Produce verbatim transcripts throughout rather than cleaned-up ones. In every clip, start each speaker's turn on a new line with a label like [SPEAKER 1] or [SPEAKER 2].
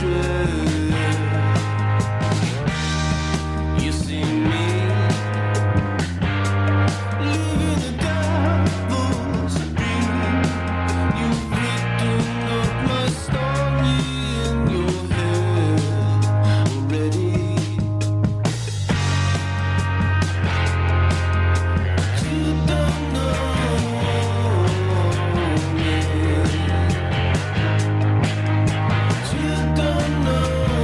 [SPEAKER 1] Don't know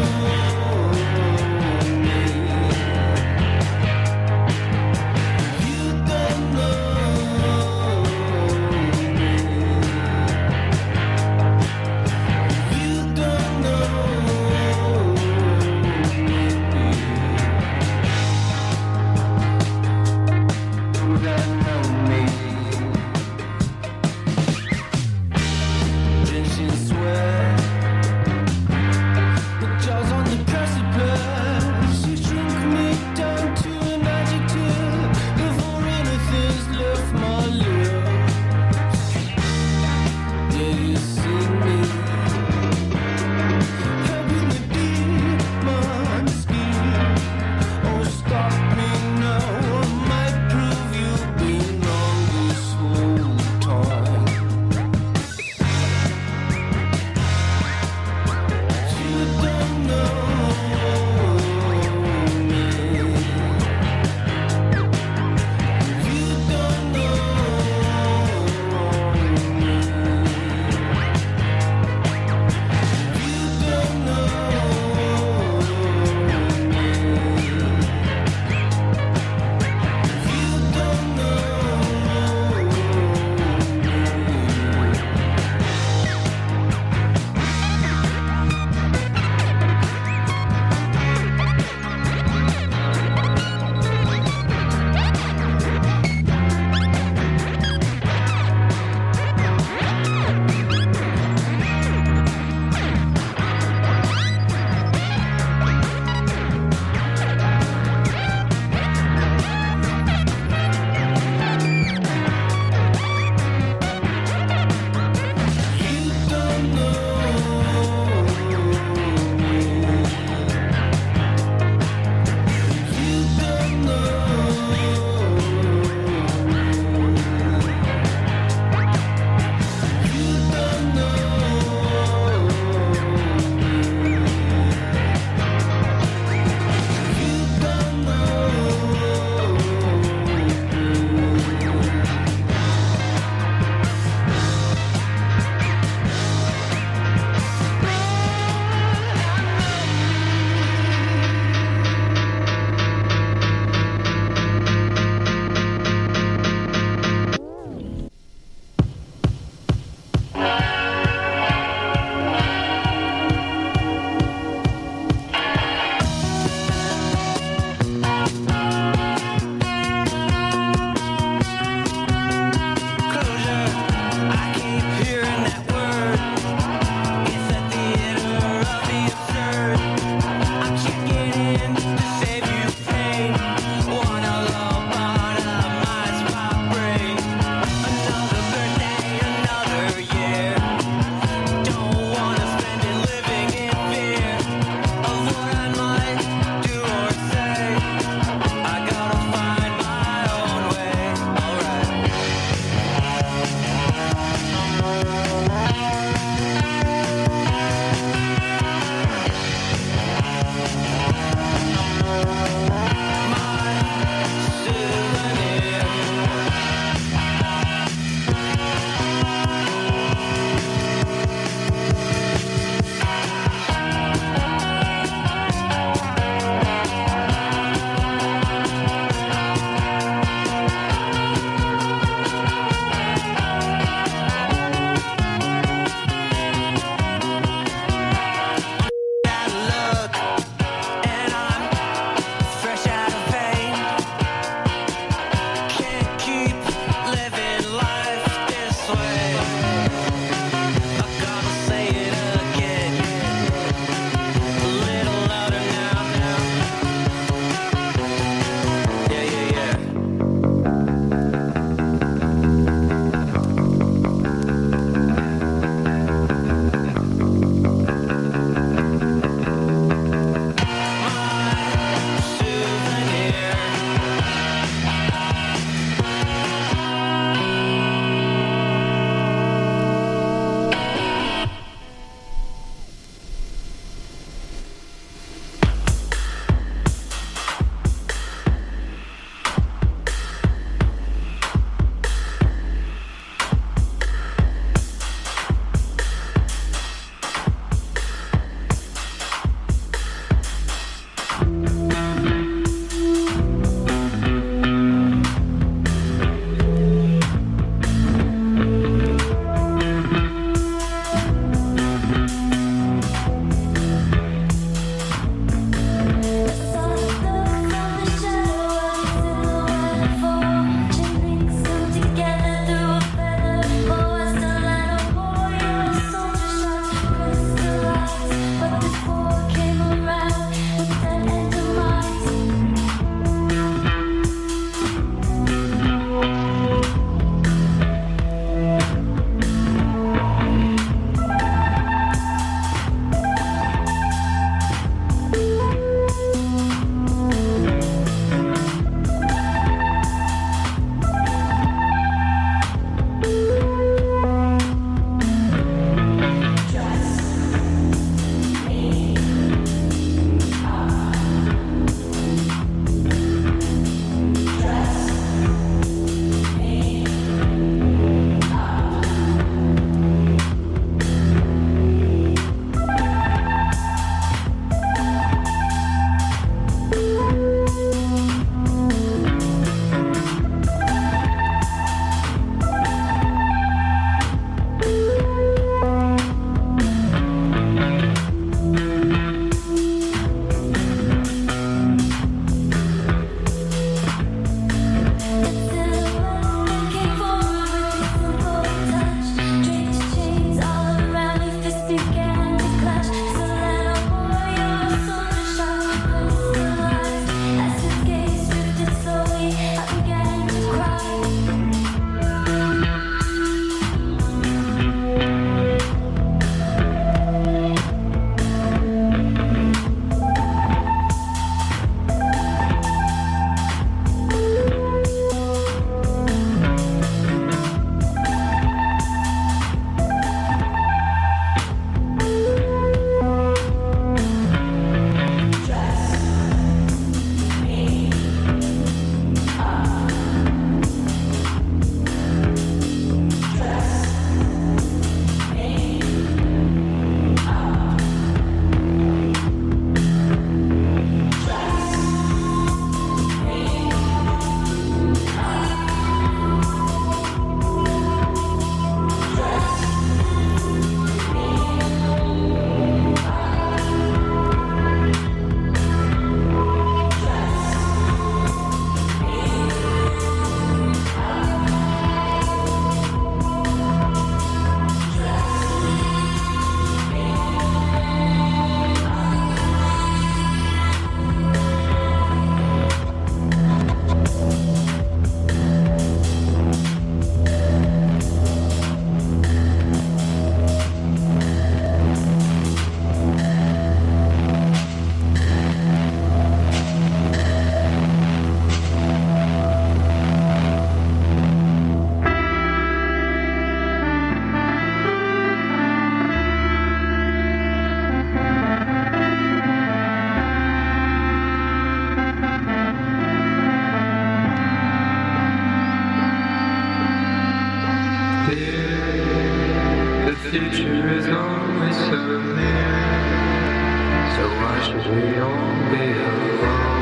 [SPEAKER 1] always so near. So why should we all be alone?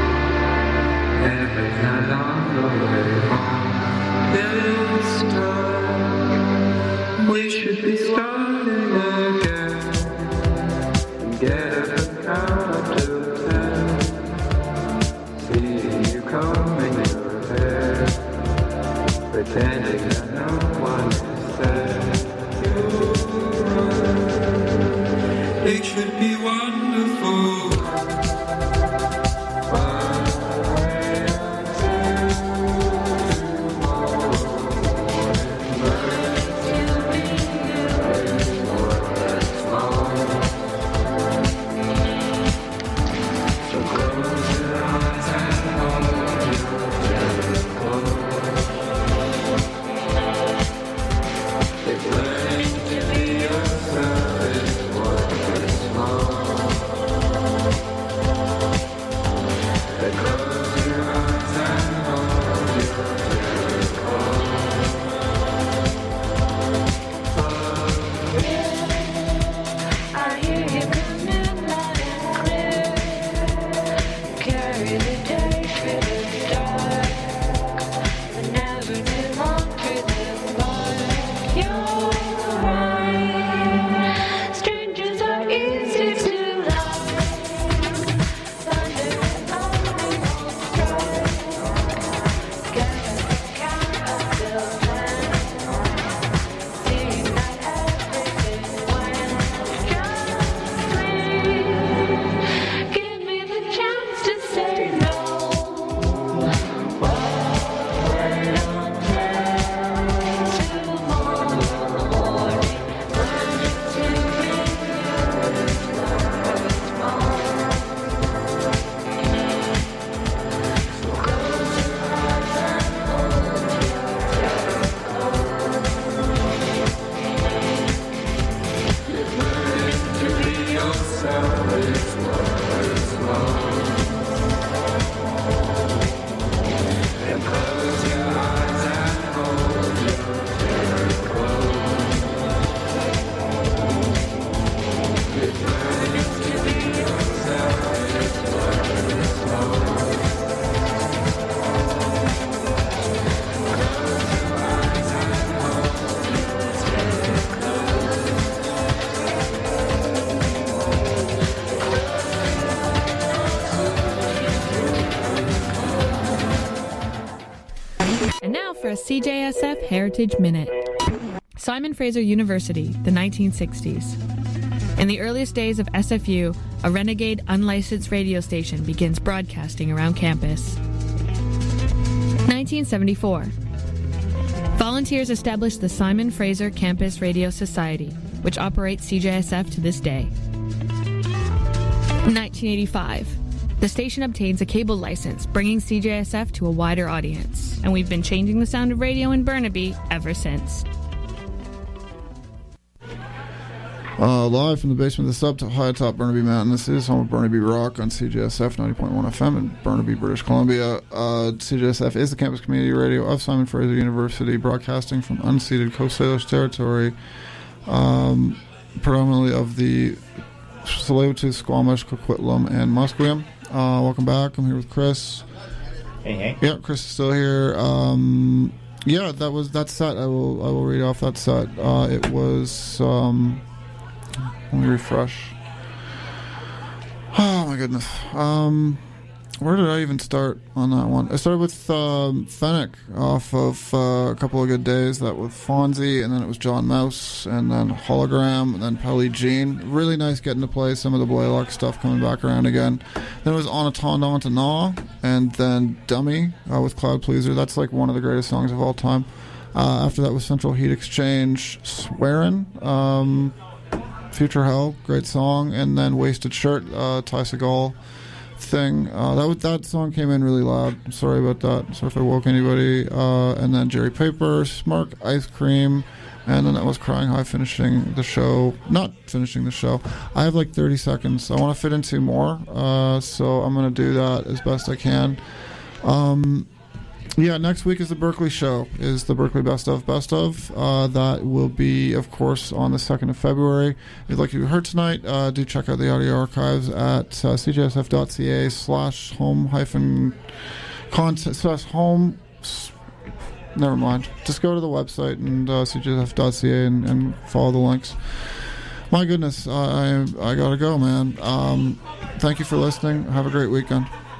[SPEAKER 1] Every night on the way home, this time we should be starting again. Get up out of ten, see you combing your hair, pretending that no one is there. It should be wonderful.
[SPEAKER 2] A C J S F Heritage Minute. Simon Fraser University, the nineteen sixties. In the earliest days of S F U, a renegade unlicensed radio station begins broadcasting around campus. nineteen seventy-four. Volunteers established the Simon Fraser Campus Radio Society, which operates C J S F to this day. nineteen eighty-five. The station obtains a cable license, bringing C J S F to a wider audience. And we've been changing the sound of radio in Burnaby ever since.
[SPEAKER 3] Uh, live from the basement of the sub to high atop Burnaby Mountain, this is home of Burnaby Rock on C J S F ninety point one F M in Burnaby, British Columbia. Uh, C J S F is the campus community radio of Simon Fraser University, broadcasting from unceded Coast Salish territory, um, predominantly of the Tsleil-Waututh, Squamish, Coquitlam, and Musqueam. Uh, welcome back. I'm here with Chris.
[SPEAKER 4] Hey, hey.
[SPEAKER 3] Yeah, Chris is still here. Um, yeah, that was that set. I will I will read off that set. Uh, it was. Um, let me refresh. Oh my goodness. Um, where did I even start on that one? I started with um, Fennec off of uh, A Couple of Good Days. That with Fonzie, and then it was John Mouse, and then Hologram, and then Pelly Jean. Really nice getting to play some of the Blaylock stuff coming back around again. Then it was On a Tondant to Gnaw, and then Dummy uh, with Cloud Pleaser. That's like one of the greatest songs of all time. Uh, after that was Central Heat Exchange, Swearin', um, Future Hell, great song, and then Wasted Shirt, uh, Ty Segall thing. Uh, that was, that song came in really loud. I'm sorry about that. Sorry if I woke anybody. Uh, and then Jerry Paper, Smark, Ice Cream, and then that was Crying High finishing the show. Not finishing the show. I have like thirty seconds. I want to fit in two more, uh, so I'm going to do that as best I can. Um, Yeah, next week is the Berkeley show, is the Berkeley Best of Best of. Uh, that will be, of course, on the second of February. If you'd like you heard tonight, uh, do check out the audio archives at uh, c j s f dot c a slash home hyphen content slash home. Never mind. Just go to the website and uh, c j s f dot c a and, and follow the links. My goodness, I I, I gotta go, man. Um, thank you for listening. Have a great weekend.